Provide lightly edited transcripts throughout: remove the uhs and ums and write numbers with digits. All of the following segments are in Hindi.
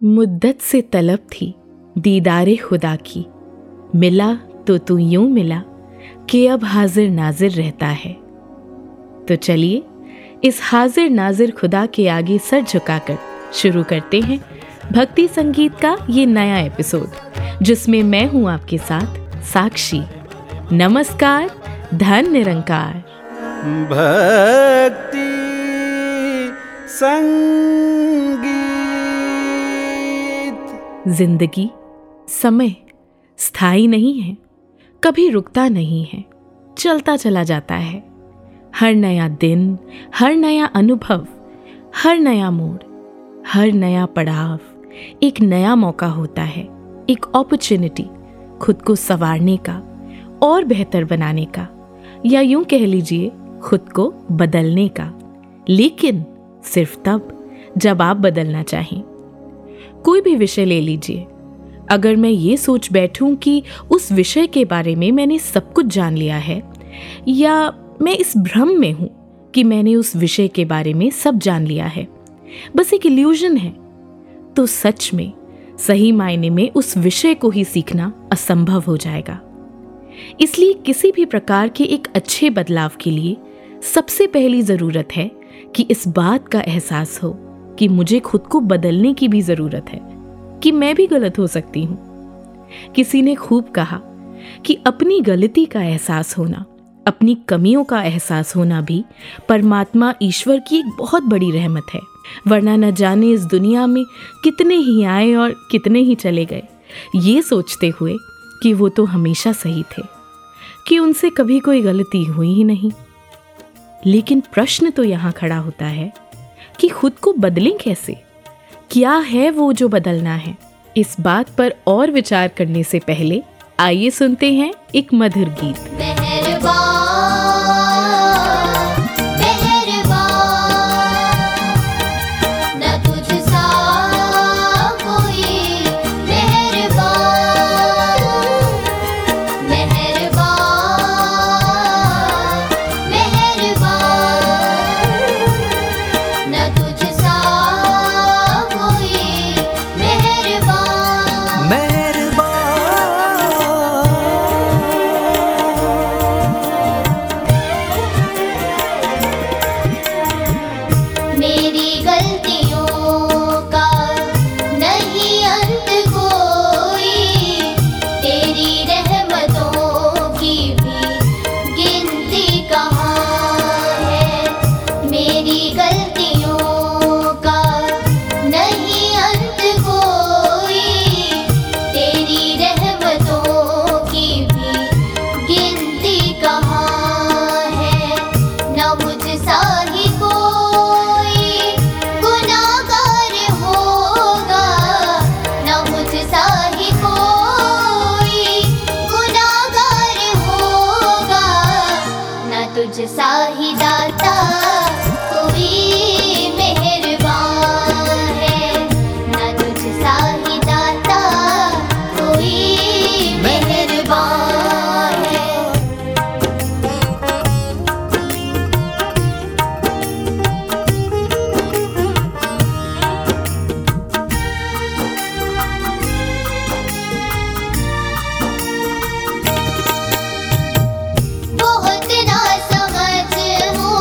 मुद्दत से तलब थी दीदारे खुदा की, मिला तो तू यूं मिला कि अब हाजिर नाजिर रहता है। तो चलिए इस हाजिर नाजिर खुदा के आगे सर झुकाकर शुरू करते हैं भक्ति संगीत का ये नया एपिसोड, जिसमें मैं हूं आपके साथ साक्षी। नमस्कार, धन निरंकार। भक्ति संगीत। जिंदगी समय स्थायी नहीं है, कभी रुकता नहीं है, चलता चला जाता है। हर नया दिन, हर नया अनुभव, हर नया मोड़, हर नया पड़ाव एक नया मौका होता है, एक अपॉर्चुनिटी खुद को संवारने का और बेहतर बनाने का, या यूं कह लीजिए खुद को बदलने का। लेकिन सिर्फ तब जब आप बदलना चाहें। कोई भी विषय ले लीजिए, अगर मैं ये सोच बैठूं कि उस विषय के बारे में मैंने सब कुछ जान लिया है, या मैं इस भ्रम में हूं कि मैंने उस विषय के बारे में सब जान लिया है, बस एक इल्यूजन है, तो सच में सही मायने में उस विषय को ही सीखना असंभव हो जाएगा। इसलिए किसी भी प्रकार के एक अच्छे बदलाव के लिए सबसे पहली जरूरत है कि इस बात का एहसास हो कि मुझे खुद को बदलने की भी जरूरत है, कि मैं भी गलत हो सकती हूं। किसी ने खूब कहा कि अपनी गलती का एहसास होना, अपनी कमियों का एहसास होना भी परमात्मा ईश्वर की एक बहुत बड़ी रहमत है। वरना न जाने इस दुनिया में कितने ही आए और कितने ही चले गए, ये सोचते हुए कि वो तो हमेशा सही थे, कि उनसे कभी कोई गलती हुई ही नहीं। लेकिन प्रश्न तो यहाँ खड़ा होता है कि खुद को बदलें कैसे? क्या है वो जो बदलना है? इस बात पर और विचार करने से पहले आइए सुनते हैं एक मधुर गीत। बहुत ना समझ हूँ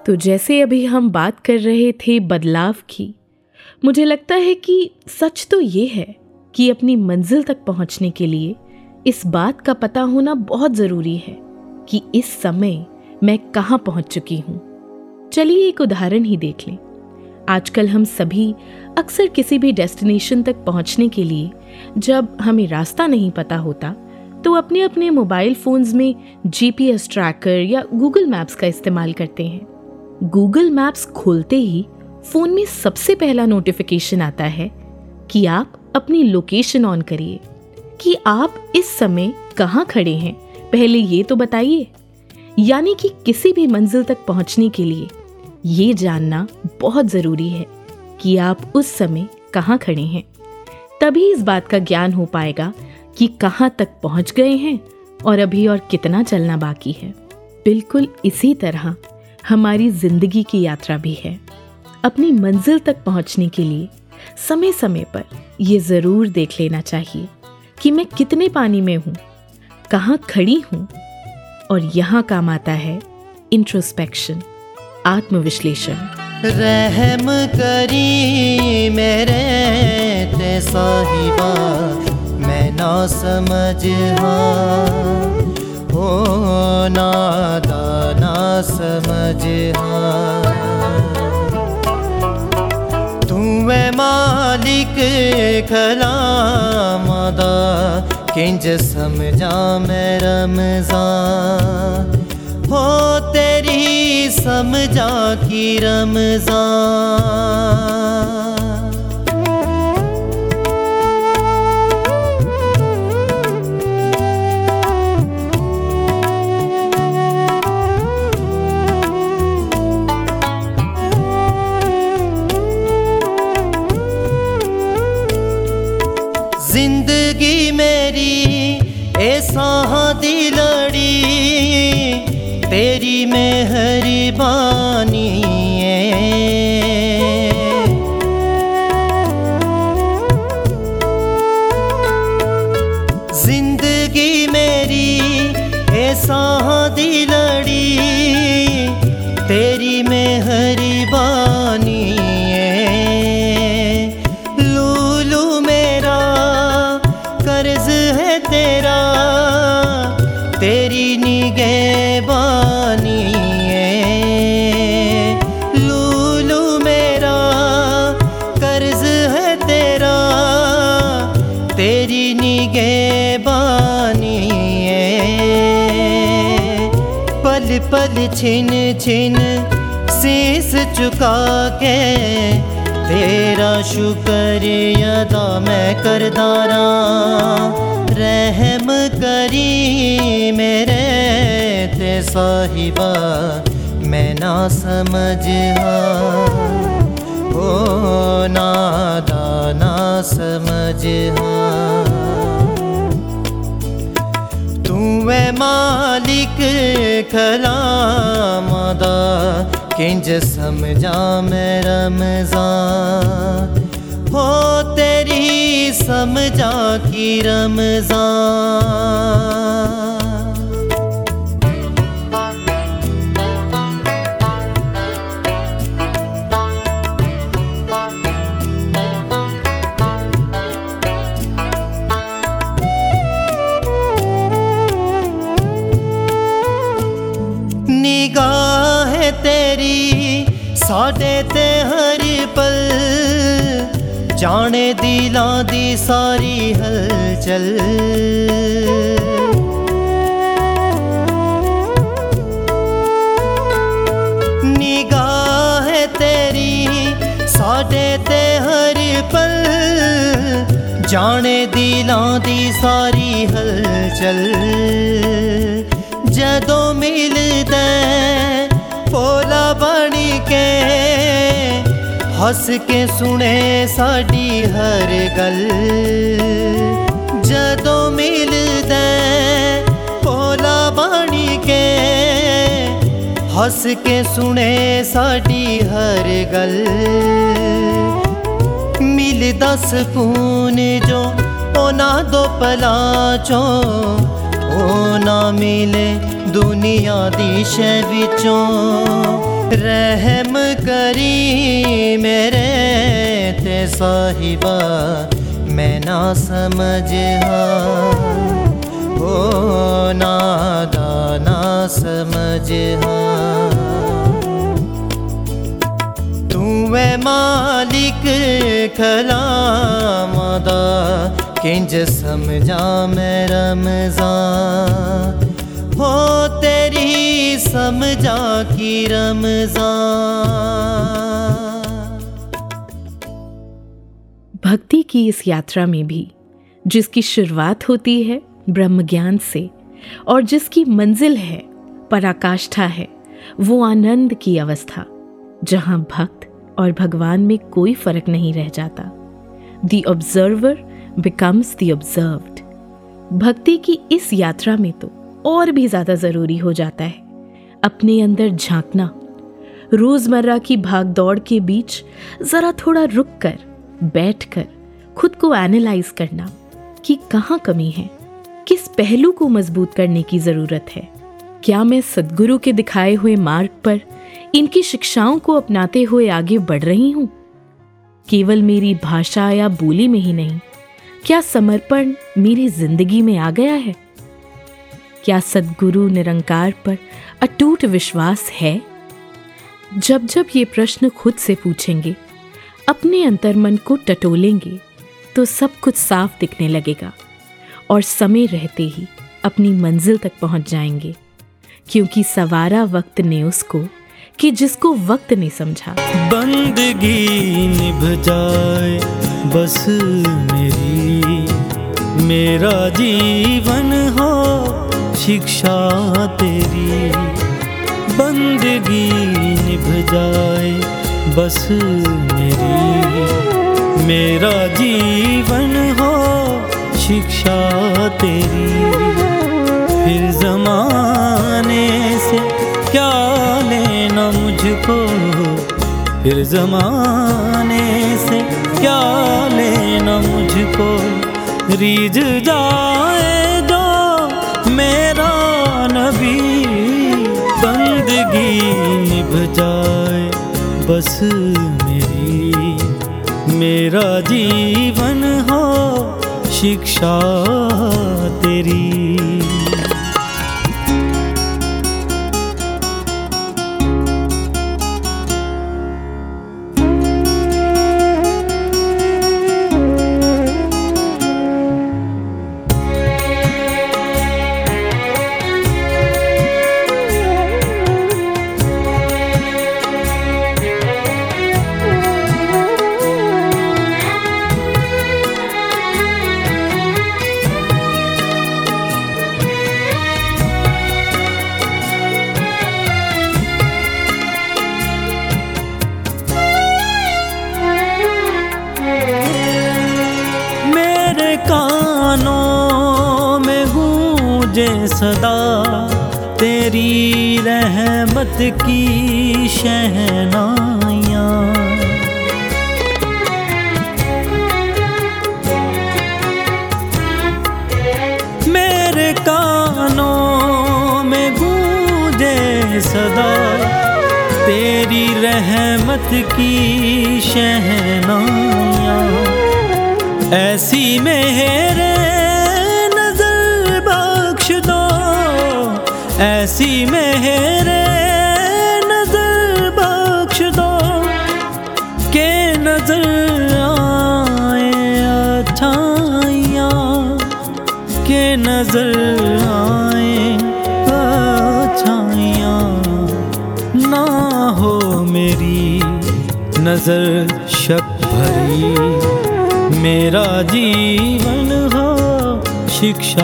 तो जैसे अभी हम बात कर रहे थे बदलाव की, मुझे लगता है कि सच तो ये है कि अपनी मंजिल तक पहुंचने के लिए इस बात का पता होना बहुत ज़रूरी है कि इस समय मैं कहाँ पहुंच चुकी हूँ। चलिए एक उदाहरण ही देख लें। आजकल हम सभी अक्सर किसी भी डेस्टिनेशन तक पहुंचने के लिए जब हमें रास्ता नहीं पता होता तो अपने अपने मोबाइल फोन्स में जीपीएस ट्रैकर या गूगल मैप्स का इस्तेमाल करते हैं। गूगल मैप्स खोलते ही फोन में सबसे पहला नोटिफिकेशन आता है कि आप अपनी लोकेशन ऑन करिए, कि आप इस समय कहाँ खड़े हैं, पहले ये तो बताइए। यानी कि किसी भी मंजिल तक पहुंचने के लिए ये जानना बहुत ज़रूरी है कि आप उस समय कहाँ खड़े हैं। तभी इस बात का ज्ञान हो पाएगा कि कहाँ तक पहुंच गए हैं और अभी और कितना चलना बाकी है। बिल्कुल इसी तरह हमारी जिंदगी की यात्रा भी है। अपनी मंजिल तक पहुंचने के लिए समय समय पर ये ज़रूर देख लेना चाहिए कि मैं कितने पानी में हूँ, कहाँ खड़ी हूँ। और यहाँ काम आता है इंट्रोस्पेक्शन, आत्मविश्लेषण। रहम करी मेरे ते साहिबा, मैं ना समझ हो नादाना समझ तू है मालिक कलामदा, किंज समझा मैं रमज़ान हो तेरी समझा की रमज़ान। जिंदगी मेरी ऐसा दी लड़ी, तेरी मेहरबानी है। जिंदगी मेरी ऐसा दी लड़ी, तेरी मेहरबानी है। लूलू मेरा कर्ज है तेरा, तेरी निगहबानी है। लूलू मेरा कर्ज है तेरा, तेरी निगहबानी है। पल पल छिन छिन शीस झुका के तेरा शुक्र अदा मैं करदारा। रहम करी मेरे ते साहिबा, मैं ना समझ हो नादाना समझ। तू है मालिक कलामदा, किंज समझा मैं रमज़ान हो तेरी समझा की रमज़ान। निगाह तेरी साडे ते हर पल, जाने दिलां दी सारी हलचल। निगाह तेरी साडे ते हर पल, जाने दिलां दी सारी हलचल। जदों मिलदे भोला बनी के, हस के सुने साडी हर गल। जदों मिलदे भोला बनी के, हस के सुने साडी हर गल। मिलदा सकून जो ओना दो पला चो, ओ ना मिले दुनिया दी शै विचों। रहम करी मेरे ते साहिबा मैं ना समझ ओ नादा ना समझ तू है मालिक कलामदा किंज समझा मैं रमज़ान हो तेरी समझा की रमज़ान। भक्ति की इस यात्रा में भी जिसकी शुरुआत होती है ब्रह्म ज्ञान से और जिसकी मंजिल है पराकाष्ठा है, वो आनंद की अवस्था जहां भक्त और भगवान में कोई फर्क नहीं रह जाता। The observer becomes the observed. भक्ति की इस यात्रा में तो और भी ज्यादा जरूरी हो जाता है अपने अंदर झांकना, रोजमर्रा की भाग दौड़ के बीच जरा थोड़ा रुक कर बैठकर खुद को एनालाइज करना कि कहाँ कमी है, किस पहलू को मजबूत करने की जरूरत है। क्या मैं सद्गुरु के दिखाए हुए मार्ग पर इनकी शिक्षाओं को अपनाते हुए आगे बढ़ रही हूं? केवल मेरी भाषा या बोली में ही नहीं, क्या समर्पण मेरी जिंदगी में आ गया है? क्या सद्गुरु निरंकार पर अटूट विश्वास है? जब जब ये प्रश्न खुद से पूछेंगे, अपने अंतर्मन को टटोलेंगे, तो सब कुछ साफ दिखने लगेगा और समय रहते ही अपनी मंजिल तक पहुंच जाएंगे, क्योंकि सवारा वक्त ने उसको कि जिसको वक्त ने समझा। बंदगी निभ जाए बस मेरी, मेरा जीवन हो शिक्षा तेरी। बंदगी निभ जाए बस मेरी, मेरा जीवन हो शिक्षा तेरी। फिर ज़माने से क्या लेना मुझको, फिर ज़माने से क्या लेना मुझको। रीझ जाए जो मेरा नबी, बंदगी निभ जाए बस मेरी, मेरा जीवन हो शिक्षा तेरी। कानों में गूंजे सदा तेरी रहमत की शहनाइयाँ। मेरे कानों में गूंजे सदा तेरी रहमत की शहनाइयाँ। ऐसी मेरे नजर बख्श दो, ऐसी मेरे नजर बख्श दो, के नजर आए अच्छाइयाँ, के नजर आए अच्छाइयाँ। ना हो मेरी नजर शक भरी, मेरा जीवन हो शिक्षा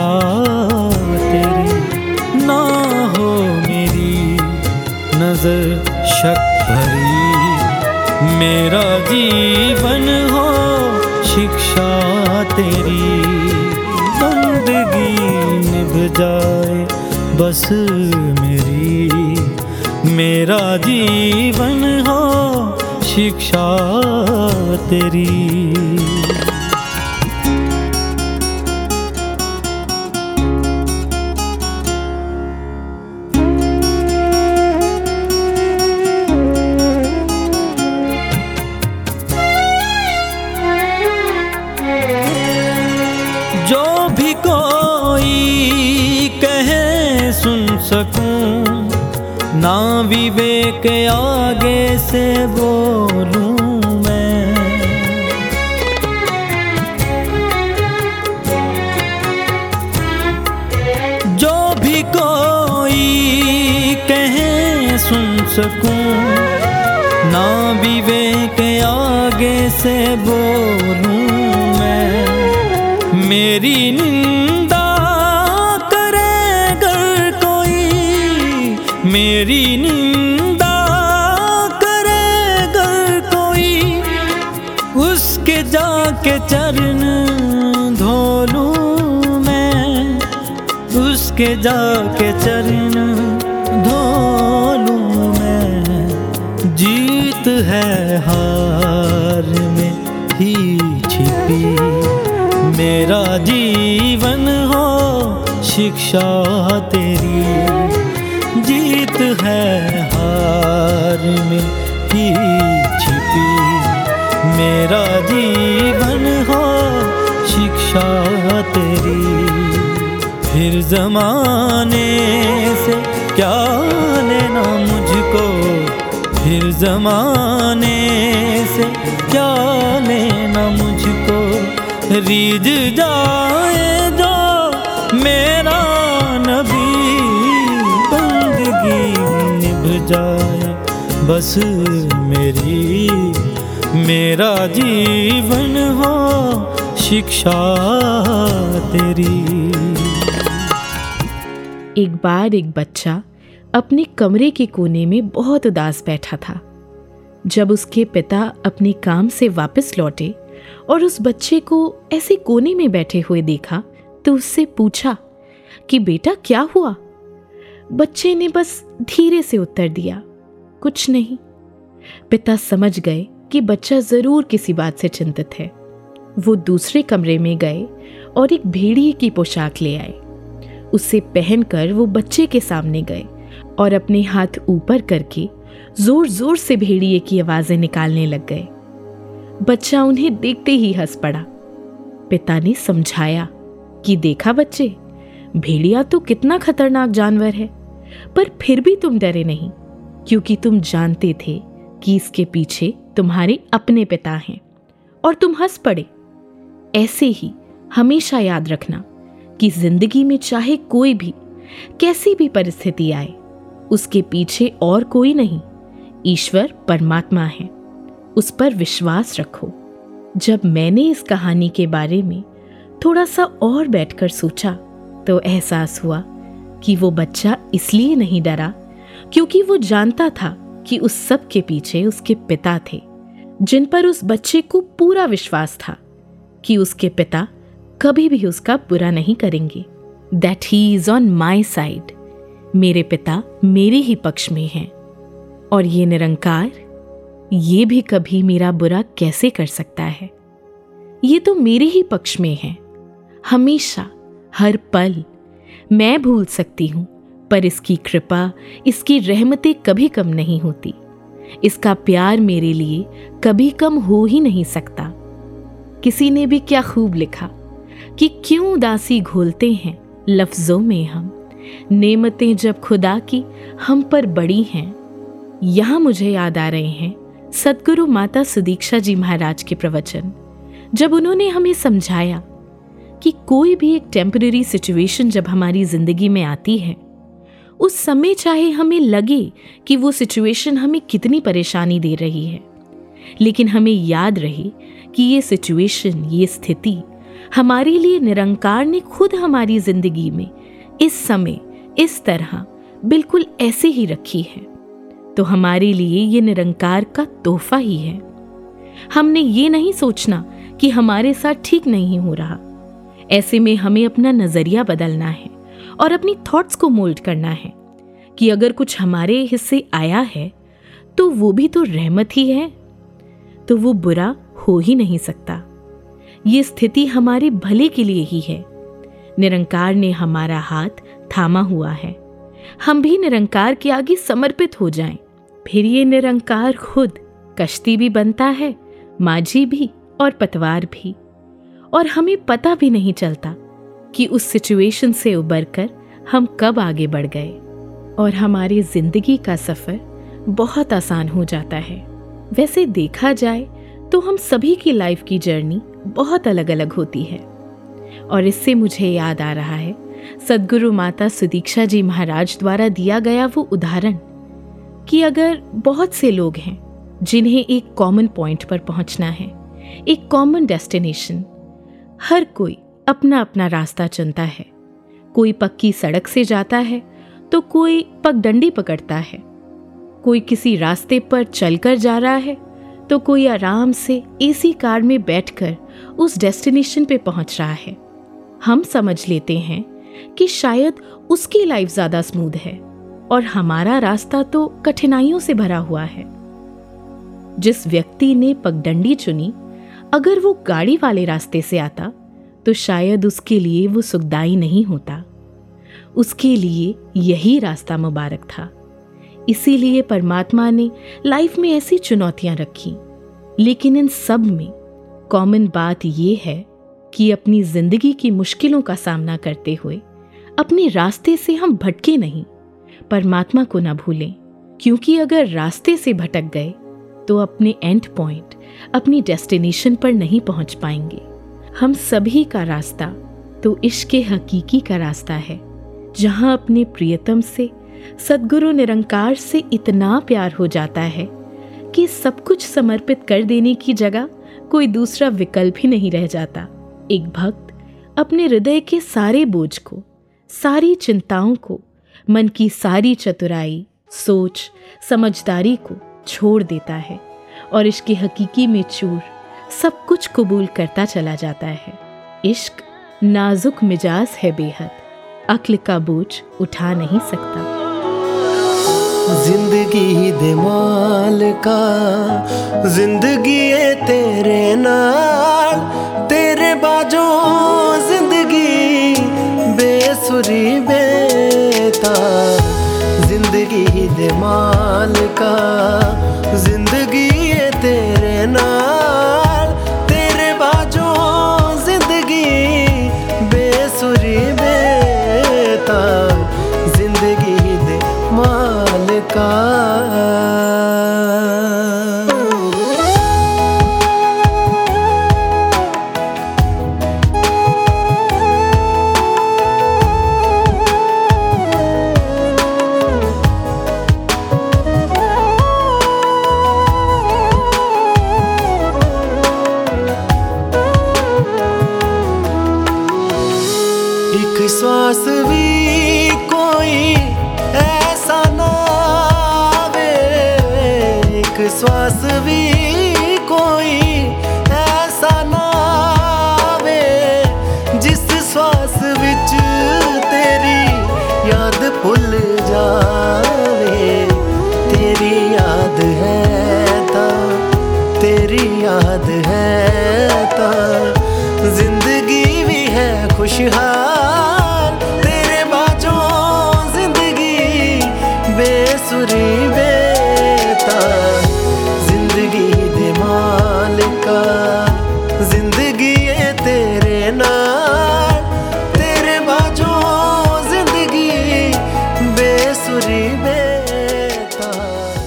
तेरी। ना हो मेरी नजर शक भरी, मेरा जीवन हो शिक्षा तेरी। बंदगी निभ जाए बस मेरी, मेरा जीवन हो शिक्षा तेरी। सकूं, ना विवेक आगे से बोलूं मैं। जो भी कोई कहे सुन सकूं, ना विवेक आगे से बोलूं मैं। मेरी निंदा करे अगर कोई, मेरी निंदा करे अगर कोई, उसके जाके चरण धो लूं मैं, उसके जाके चरण धो लूं मैं। जीत है हार में ही छिपी, मेरा जीवन हो शिक्षा तेरी। जीत है हार में ही छिपी, मेरा जीवन हो शिक्षा तेरी। फिर ज़माने से क्या लेना मुझको, फिर ज़माने से क्या लेना मुझको। रीझ जाए जो मेरा नबी, बंदगी निभ जाए बस मेरी। मेरा जीवन हो शिक्षा तेरी। एक बार एक बच्चा अपने कमरे के कोने में बहुत उदास बैठा था। जब उसके पिता अपने काम से वापस लौटे और उस बच्चे को ऐसे कोने में बैठे हुए देखा तो उससे पूछा कि बेटा क्या हुआ। बच्चे ने बस धीरे से उत्तर दिया, कुछ नहीं। पिता समझ गए कि बच्चा जरूर किसी बात से चिंतित है। वो दूसरे कमरे में गए और एक भेड़िए की पोशाक ले आए। उसे पहनकर वो बच्चे के सामने गए और अपने हाथ ऊपर करके जोर जोर से भेड़िए की आवाजें निकालने लग गए। बच्चा उन्हें देखते ही हंस पड़ा। पिता ने समझाया कि देखा बच्चे, भेड़िया तो कितना खतरनाक जानवर है, पर फिर भी तुम डरे नहीं, क्योंकि तुम जानते थे कि इसके पीछे तुम्हारे अपने पिता हैं और तुम हंस पड़े। ऐसे ही हमेशा याद रखना कि जिंदगी में चाहे कोई भी कैसी भी परिस्थिति आए, उसके पीछे और कोई नहीं, ईश्वर परमात्मा है। उस पर विश्वास रखो। जब मैंने इस कहानी के बारे में थोड़ा सा और बैठकर सोचा तो एहसास हुआ कि वो बच्चा इसलिए नहीं डरा क्योंकि वो जानता था कि उस सब के पीछे उसके पिता थे, जिन पर उस बच्चे को पूरा विश्वास था कि उसके पिता कभी भी उसका बुरा नहीं करेंगे। That he is on my side. मेरे पिता मेरे ही पक्ष में हैं और ये निरंकार, ये भी कभी मेरा बुरा कैसे कर सकता है। ये तो मेरे ही पक्ष में है हमेशा, हर पल। मैं भूल सकती हूं, पर इसकी कृपा, इसकी रहमतें कभी कम नहीं होती। इसका प्यार मेरे लिए कभी कम हो ही नहीं सकता। किसी ने भी क्या खूब लिखा कि क्यों उदासी घोलते हैं लफ्जों में हम, नेमतें जब खुदा की हम पर बड़ी हैं। यहां मुझे याद आ रहे हैं सद्गुरु माता सुदीक्षा जी महाराज के प्रवचन, जब उन्होंने हमें समझाया कि कोई भी एक टेम्पररी सिचुएशन जब हमारी जिंदगी में आती है, उस समय चाहे हमें लगे कि वो सिचुएशन हमें कितनी परेशानी दे रही है, लेकिन हमें याद रहे कि ये सिचुएशन, ये स्थिति हमारे लिए निरंकार ने खुद हमारी जिंदगी में इस समय इस तरह बिल्कुल ऐसे ही रखी है। तो हमारे लिए ये निरंकार का तोहफा ही है। हमने ये नहीं सोचना कि हमारे साथ ठीक नहीं हो रहा। ऐसे में हमें अपना नजरिया बदलना है और अपनी थॉट्स को मोल्ड करना है कि अगर कुछ हमारे हिस्से आया है तो वो भी तो रहमत ही है, तो वो बुरा हो ही नहीं सकता। ये स्थिति हमारे भले के लिए ही है। निरंकार ने हमारा हाथ थामा हुआ है। हम भी निरंकार के आगे समर्पित हो जाएं, फिर ये निरंकार खुद कश्ती भी बनता है, माझी भी और पतवार भी, और हमें पता भी नहीं चलता कि उस सिचुएशन से उबरकर हम कब आगे बढ़ गए। और हमारी जिंदगी का सफर बहुत आसान हो जाता है। वैसे देखा जाए तो हम सभी की लाइफ की जर्नी बहुत अलग अलग होती है। और इससे मुझे याद आ रहा है सद्गुरु माता सुदीक्षा जी महाराज द्वारा दिया गया वो उदाहरण कि अगर बहुत से लोग हैं जिन्हें एक कॉमन पॉइंट पर पहुंचना है, एक कॉमन डेस्टिनेशन, हर कोई अपना अपना रास्ता चुनता है। कोई पक्की सड़क से जाता है तो कोई पगडंडी पकड़ता है, कोई किसी रास्ते पर चलकर जा रहा है तो कोई आराम से एसी कार में बैठकर उस डेस्टिनेशन पे पहुंच रहा है। हम समझ लेते हैं कि शायद उसकी लाइफ ज्यादा स्मूथ है और हमारा रास्ता तो कठिनाइयों से भरा हुआ है। जिस व्यक्ति ने पगडंडी चुनी, अगर वो गाड़ी वाले रास्ते से आता तो शायद उसके लिए वो सुखदाई नहीं होता। उसके लिए यही रास्ता मुबारक था। इसीलिए परमात्मा ने लाइफ में ऐसी चुनौतियां रखी। लेकिन इन सब में कॉमन बात यह है कि अपनी जिंदगी की मुश्किलों का सामना करते हुए अपने रास्ते से हम भटके नहीं, परमात्मा को ना भूलें। क्योंकि अगर रास्ते से भटक गए तो अपने एंड पॉइंट, अपनी डेस्टिनेशन पर नहीं पहुंच पाएंगे। हम सभी का रास्ता तो इश्क़ हकीकी का रास्ता है, जहां अपने प्रियतम से, सद्गुरु निरंकार से इतना प्यार हो जाता है कि सब कुछ समर्पित कर देने की जगह कोई दूसरा विकल्प ही नहीं रह जाता। एक भक्त अपने हृदय के सारे बोझ को, सारी चिंताओं को, मन की सारी चतुराई, सोच, समझदारी को छोड़ देता है और इश्क़ हकीकी में चूर सब कुछ कबूल करता चला जाता है। इश्क नाजुक मिजाज है बेहद, अक्ल का बोझ उठा नहीं सकता। जिंदगी दे मालिका, जिंदगी है तेरे नाल, तेरे बाजो जिंदगी बेसुरी बेतार। जिंदगी दे मालिका, जिंदगी है तेरे नाल, तेरे बाजो जिंदगी बेसुरी बेतार। जिंदगी दे मालिका। एक श्वास भी कोई ऐसा ना आवे, एक श्वास भी कोई ऐसा ना आवे, जिस श्वास विच तेरी याद भुल जावे। तेरी याद है ता, तेरी याद है ता, जिंदगी भी है खुशहाल। तेरे बाजो जिंदगी बेसुरी बेतार। जिंदगी दे मालिका, जिंदगी है तेरे नाल, तेरे बाजो जिंदगी बेसुरी बेतार।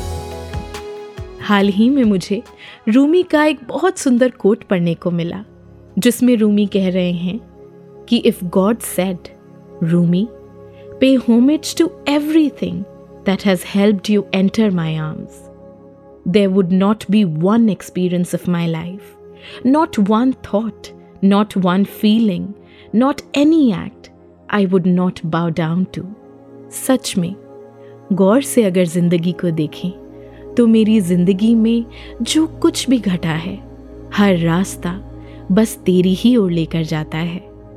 हाल ही में मुझे रूमी का एक बहुत सुंदर कोट पढ़ने को मिला, जिसमें रूमी कह रहे हैं कि if God said, Rumi, pay homage to everything that has helped you enter my arms, there would not be one experience of my life, not one thought, not one feeling, not any act I would not bow down to. सच में गौर से अगर जिंदगी को देखें तो मेरी जिंदगी में जो कुछ भी घटा है, हर रास्ता बस तेरी ही ओर लेकर जाता है।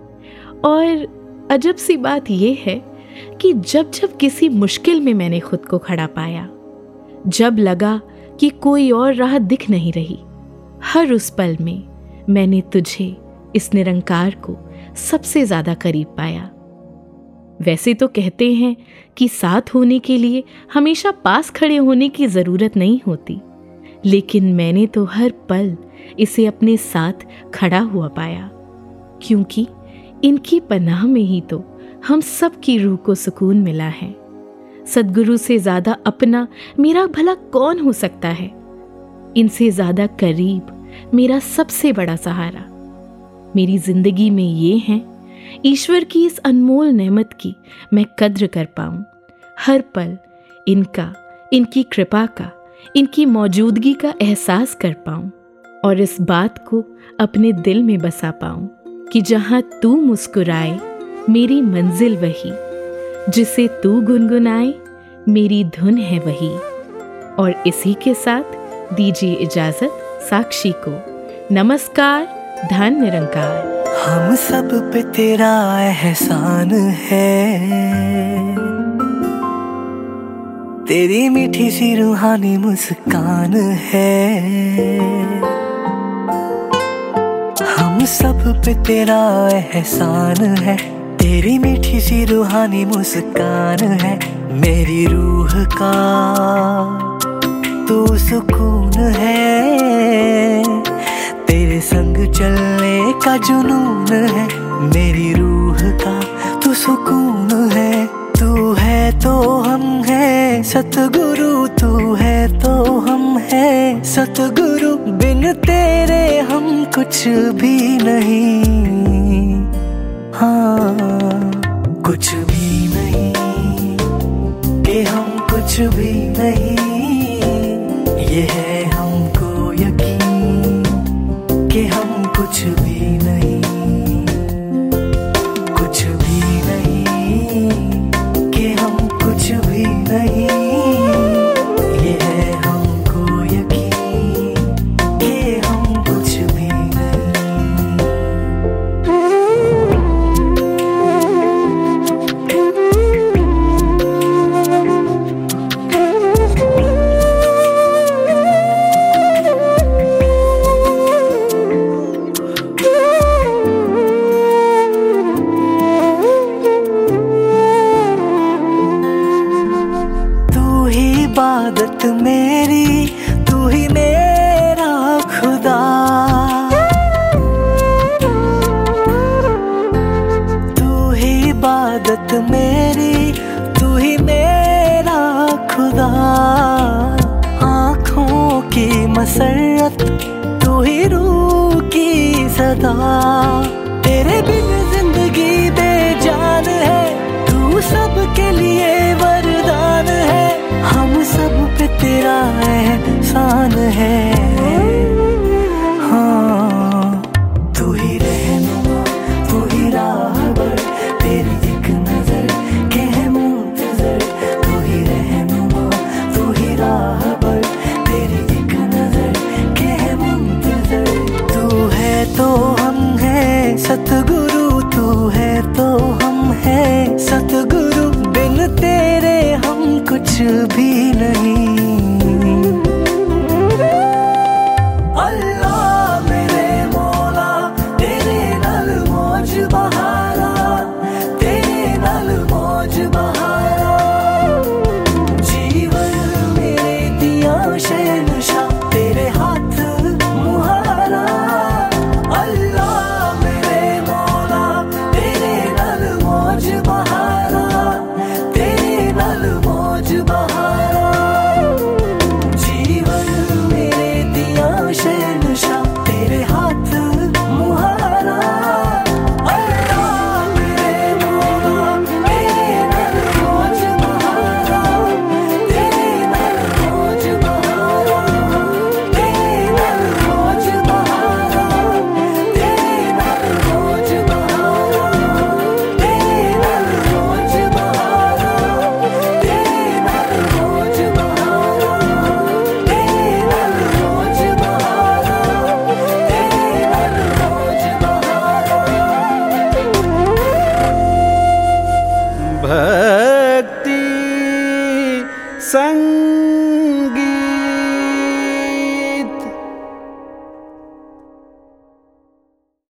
और अजब सी बात यह है कि जब जब किसी मुश्किल में मैंने खुद को खड़ा पाया, जब लगा कि कोई और राह दिख नहीं रही, हर उस पल में मैंने तुझे, इस निरंकार को सबसे ज्यादा करीब पाया। वैसे तो कहते हैं कि साथ होने के लिए हमेशा पास खड़े होने की जरूरत नहीं होती, लेकिन मैंने तो हर पल इसे अपने साथ खड़ा हुआ पाया, क्योंकि इनकी पनाह में ही तो हम सब की रूह को सुकून मिला है। सद्गुरु से ज्यादा अपना मेरा भला कौन हो सकता है। इनसे ज्यादा करीब मेरा सबसे बड़ा सहारा। मेरी जिंदगी में ये हैं, ईश्वर की इस अनमोल नेमत की मैं कद्र कर पाऊं। हर पल इनका, इनकी कृपा का, इनकी मौजूदगी का एहसास कर पाऊं और इस बात को अपने दिल में बसा पाऊं कि जहां तू मुस्कुराए मेरी मंजिल वही, जिसे तू गुनगुनाए मेरी धुन है वही। और इसी के साथ दीजिए इजाजत साक्षी को। नमस्कार, धन निरंकार। हम सब पे तेरा एहसान है, तेरी मीठी सी रूहानी मुस्कान है। हम सब पे तेरा एहसान है, तेरी मीठी सी रूहानी मुस्कान है। मेरी रूह का तू सुकून है, तेरे संग चलने का जुनून है। मेरी रूह का तू सुकून है, तू है तो हम है सतगुरु, तू है तो हम है सतगुरु। बिन तेरे हम कुछ भी नहीं, हाँ कुछ भी नहीं, कि हम कुछ भी नहीं। ये है हमको यकीन कि हम कुछ भी नहीं, कुछ भी नहीं, कि हम कुछ भी नहीं। ये है हमको यकीन कि हम कुछ भी नहीं। इबादत मेरी, तू ही मेरा खुदा, तू ही इबादत मेरी, तू ही मेरा खुदा। आँखों की मसरत, तू ही रूह की सदा। तेरे बिन जिंदगी बेजान है, तू सबके लिए वरदान है। हम सब पे तेरा एहसान है, हाँ तू ही रहनुमा, तू ही राहबर, तेरी एक नजर के है मुंतजर। तू ही रहनुमा, तू ही राहबर, तेरी एक नजर के है मुंतजर। तू है तो हम है सतगुरु, तू है तो हम है सतगुरु। बिन तेरे हम कुछ भी नहीं।